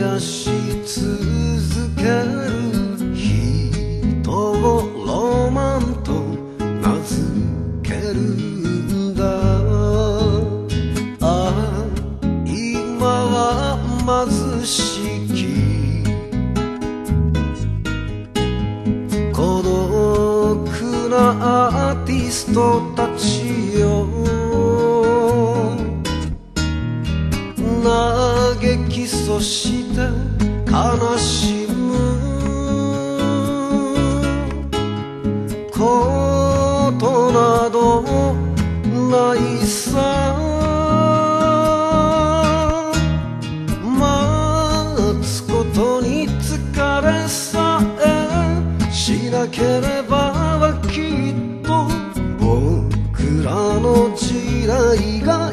やし続ける人をロマンと名付けるんだ。ああ今は貧しき孤独なアーティストたちよ、嘆きそして悲しむことなどないさ。待つことに疲れさえしなければきっと僕らの時代が